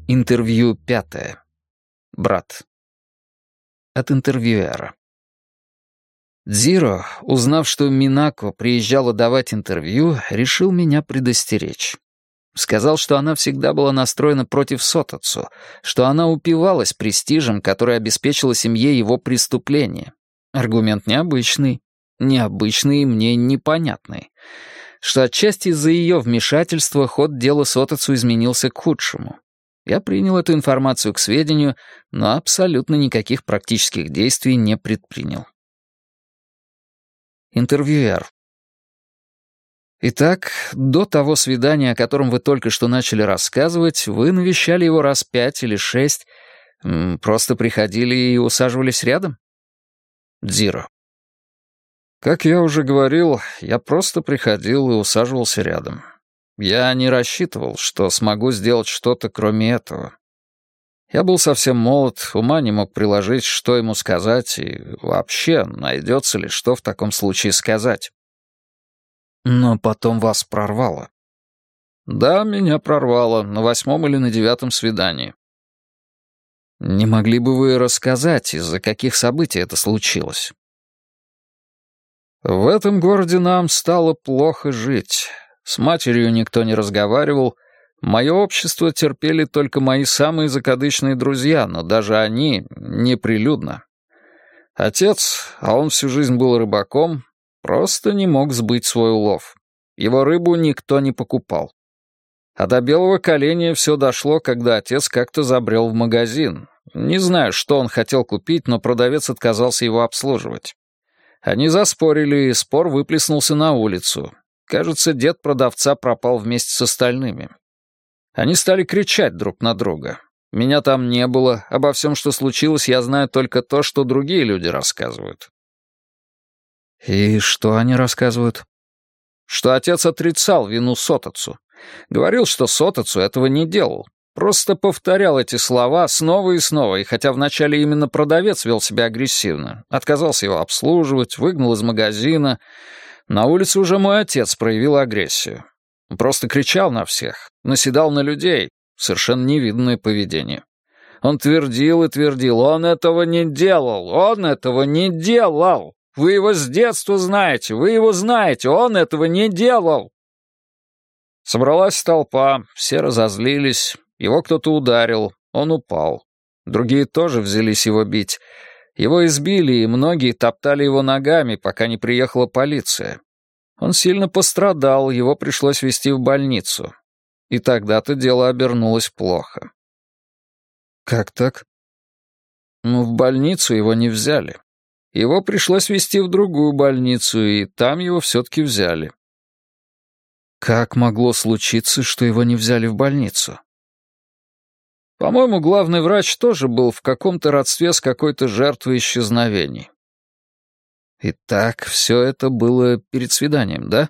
Интервью 5. Брат. От интервьюера. Дзиро, узнав, что Минако приезжала давать интервью, решил меня предостеречь. Сказал, что она всегда была настроена против Сотоцу, что она упивалась престижем, который обеспечила семье его преступление. Аргумент необычный и мне непонятный. Что отчасти из-за ее вмешательства ход дела Сотоцу изменился к худшему. Я принял эту информацию к сведению, но абсолютно никаких практических действий не предпринял. Интервьюер. Итак, до того свидания, о котором вы только что начали рассказывать, вы навещали его раз 5 или 6, просто приходили и усаживались рядом? Дзиро. Как я уже говорил, я просто приходил и усаживался рядом. Я не рассчитывал, что смогу сделать что-то кроме этого. Я был совсем молод, ума не мог приложить, что ему сказать, и вообще, найдется ли что в таком случае сказать. Но потом вас прорвало. Да, меня прорвало на 8 или на 9 свидании. Не могли бы вы рассказать, из-за каких событий это случилось? В этом городе нам стало плохо жить. С матерью никто не разговаривал. Мое общество терпели только мои самые закадычные друзья, но даже они неприлюдно. Отец, а он всю жизнь был рыбаком, просто не мог сбыть свой улов. Его рыбу никто не покупал. А до белого коленя все дошло, когда отец как-то забрел в магазин. Не знаю, что он хотел купить, но продавец отказался его обслуживать. Они заспорили, и спор выплеснулся на улицу. Кажется, дед продавца пропал вместе с остальными. Они стали кричать друг на друга. Меня там не было, обо всем, что случилось, я знаю только то, что другие люди рассказывают. И что они рассказывают? Что отец отрицал вину Сотоцу. Говорил, что Сотоцу этого не делал. Просто повторял эти слова снова и снова, и хотя вначале именно продавец вел себя агрессивно, отказался его обслуживать, выгнал из магазина, на улице уже мой отец проявил агрессию. Просто кричал на всех, наседал на людей. Совершенно невиданное поведение. Он твердил и твердил: «Он этого не делал! Он этого не делал! Вы его с детства знаете! Вы его знаете! Он этого не делал!» Собралась толпа, все разозлились. Его кто-то ударил, он упал. Другие тоже взялись его бить. Его избили, и многие топтали его ногами, пока не приехала полиция. Он сильно пострадал, его пришлось везти в больницу. И тогда-то дело обернулось плохо. Как так? В больницу его не взяли. Его пришлось везти в другую больницу, и там его все-таки взяли. Как могло случиться, что его не взяли в больницу? По-моему, главный врач тоже был в каком-то родстве с какой-то жертвой исчезновений. Итак, все это было перед свиданием, да?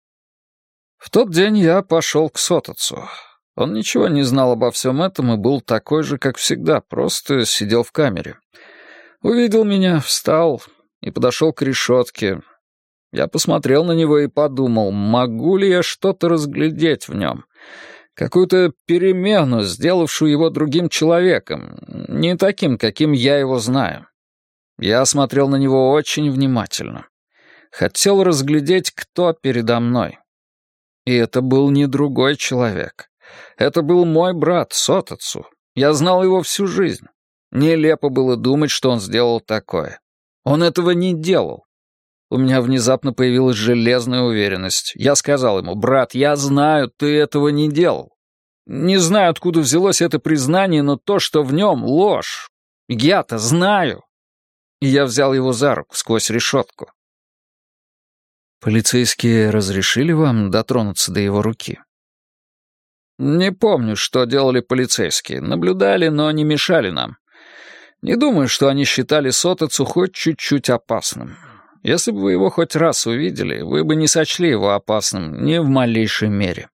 В тот день я пошел к Сотоцу. Он ничего не знал обо всем этом и был такой же, как всегда, просто сидел в камере. Увидел меня, встал и подошел к решетке. Я посмотрел на него и подумал, могу ли я что-то разглядеть в нем. Какую-то перемену, сделавшую его другим человеком, не таким, каким я его знаю. Я смотрел на него очень внимательно. Хотел разглядеть, кто передо мной. И это был не другой человек. Это был мой брат Сотоцу. Я знал его всю жизнь. Нелепо было думать, что он сделал такое. Он этого не делал. У меня внезапно появилась железная уверенность. Я сказал ему: «Брат, я знаю, ты этого не делал. Не знаю, откуда взялось это признание, но то, что в нем ложь. Я-то знаю». И я взял его за руку сквозь решетку. Полицейские разрешили вам дотронуться до его руки? Не помню, что делали полицейские. Наблюдали, но не мешали нам. Не думаю, что они считали Сотоцу хоть чуть-чуть опасным. Если бы вы его хоть раз увидели, вы бы не сочли его опасным ни в малейшей мере.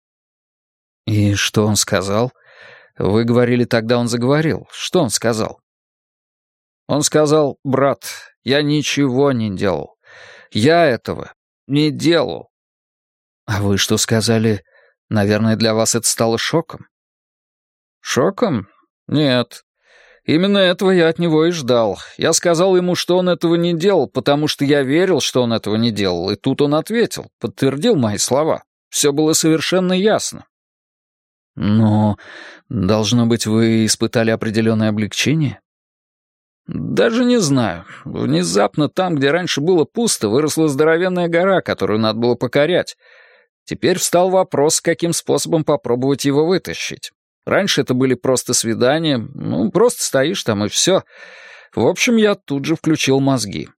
И что он сказал? Вы говорили, тогда он заговорил. Что он сказал? Он сказал: «Брат, я ничего не делал. Я этого не делал». А вы что сказали? Наверное, для вас это стало шоком. Шоком? Нет. Именно этого я от него и ждал. Я сказал ему, что он этого не делал, потому что я верил, что он этого не делал, и тут он ответил, подтвердил мои слова. Все было совершенно ясно. Но, должно быть, вы испытали определенное облегчение? Даже не знаю. Внезапно там, где раньше было пусто, выросла здоровенная гора, которую надо было покорять. Теперь встал вопрос, каким способом попробовать его вытащить. Раньше это были просто свидания, просто стоишь там и все. В общем, я тут же включил мозги.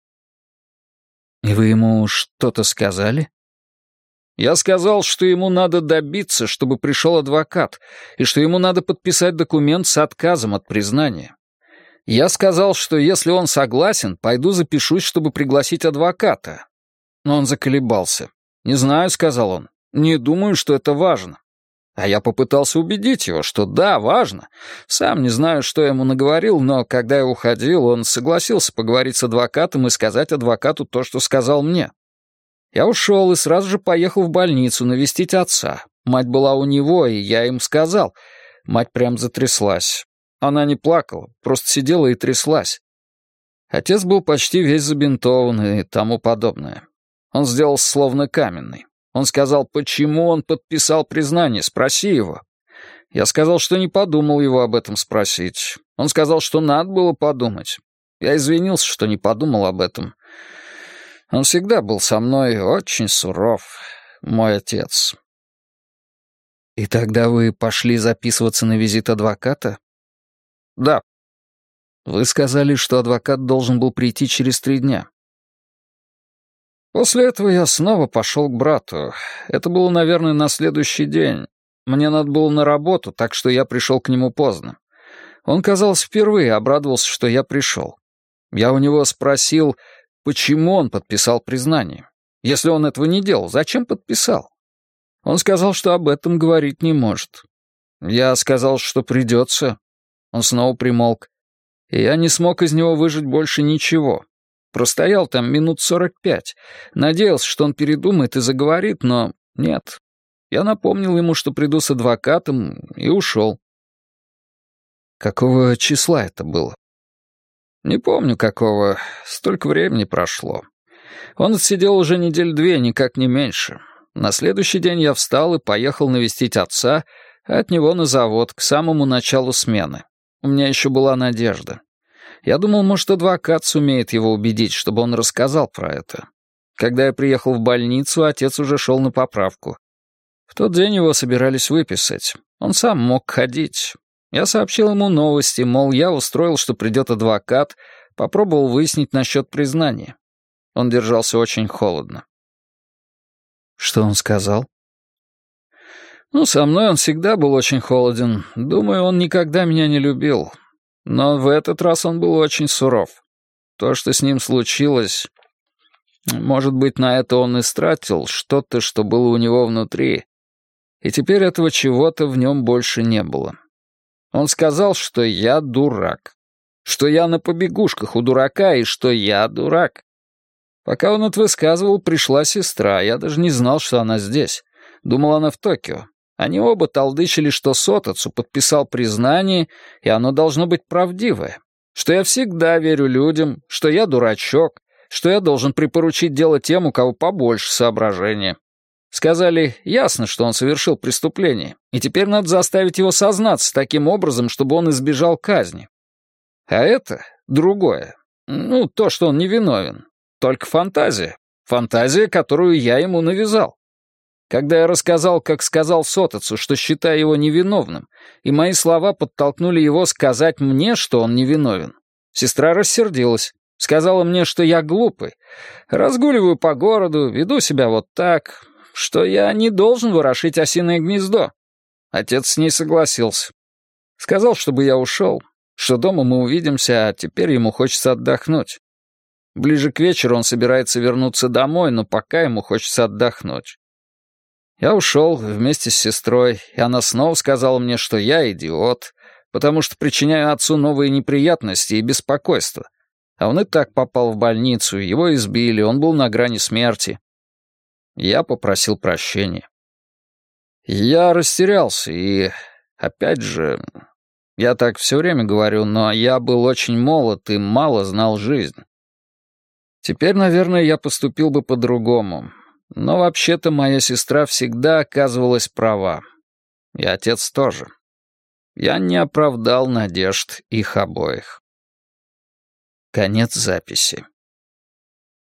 И вы ему что-то сказали? Я сказал, что ему надо добиться, чтобы пришел адвокат, и что ему надо подписать документ с отказом от признания. Я сказал, что если он согласен, пойду запишусь, чтобы пригласить адвоката. Но он заколебался. «Не знаю», — сказал он, — «не думаю, что это важно». А я попытался убедить его, что да, важно. Сам не знаю, что я ему наговорил, но когда я уходил, он согласился поговорить с адвокатом и сказать адвокату то, что сказал мне. Я ушел и сразу же поехал в больницу навестить отца. Мать была у него, и я им сказал. Мать прям затряслась. Она не плакала, просто сидела и тряслась. Отец был почти весь забинтован и тому подобное. Он сделался словно каменный. Он сказал, почему он подписал признание, спроси его. Я сказал, что не подумал его об этом спросить. Он сказал, что надо было подумать. Я извинился, что не подумал об этом. Он всегда был со мной очень суров, мой отец. И тогда вы пошли записываться на визит адвоката? Да. Вы сказали, что адвокат должен был прийти через 3 дня. После этого я снова пошел к брату. Это было, наверное, на следующий день. Мне надо было на работу, так что я пришел к нему поздно. Он, казалось, впервые обрадовался, что я пришел. Я у него спросил, почему он подписал признание. Если он этого не делал, зачем подписал? Он сказал, что об этом говорить не может. Я сказал, что придется. Он снова примолк. И я не смог из него выжать больше ничего. Простоял там минут 45. Надеялся, что он передумает и заговорит, но нет. Я напомнил ему, что приду с адвокатом, и ушел. Какого числа это было? Не помню, какого. Столько времени прошло. Он отсидел уже 2 недели, никак не меньше. На следующий день я встал и поехал навестить отца, а от него на завод, к самому началу смены. У меня еще была надежда. Я думал, может, адвокат сумеет его убедить, чтобы он рассказал про это. Когда я приехал в больницу, отец уже шел на поправку. В тот день его собирались выписать. Он сам мог ходить. Я сообщил ему новости, мол, я устроил, что придет адвокат, попробовал выяснить насчет признания. Он держался очень холодно. Что он сказал? Со мной он всегда был очень холоден. Думаю, он никогда меня не любил. Но в этот раз он был очень суров. То, что с ним случилось... Может быть, на это он истратил что-то, что было у него внутри. И теперь этого чего-то в нем больше не было. Он сказал, что я дурак. Что я на побегушках у дурака и что я дурак. Пока он это высказывал, пришла сестра. Я даже не знал, что она здесь. Думал, она в Токио. Они оба толдычили, что Сотоцу подписал признание, и оно должно быть правдивое. Что я всегда верю людям, что я дурачок, что я должен припоручить дело тем, у кого побольше соображения. Сказали, ясно, что он совершил преступление, и теперь надо заставить его сознаться таким образом, чтобы он избежал казни. А это другое. То, что он невиновен. Только фантазия. Фантазия, которую я ему навязал. Когда я рассказал, как сказал Сотоцу, что считаю его невиновным, и мои слова подтолкнули его сказать мне, что он невиновен, сестра рассердилась, сказала мне, что я глупый, разгуливаю по городу, веду себя вот так, что я не должен ворошить осиное гнездо. Отец с ней согласился. Сказал, чтобы я ушел, что дома мы увидимся, а теперь ему хочется отдохнуть. Ближе к вечеру он собирается вернуться домой, но пока ему хочется отдохнуть. Я ушел вместе с сестрой, и она снова сказала мне, что я идиот, потому что причиняю отцу новые неприятности и беспокойство. А он и так попал в больницу, его избили, он был на грани смерти. Я попросил прощения. Я растерялся и, опять же, Я так все время говорю, но я был очень молод и мало знал жизнь. Теперь, наверное, я поступил бы по-другому. Но вообще-то моя сестра всегда оказывалась права. И отец тоже. Я не оправдал надежд их обоих. Конец записи.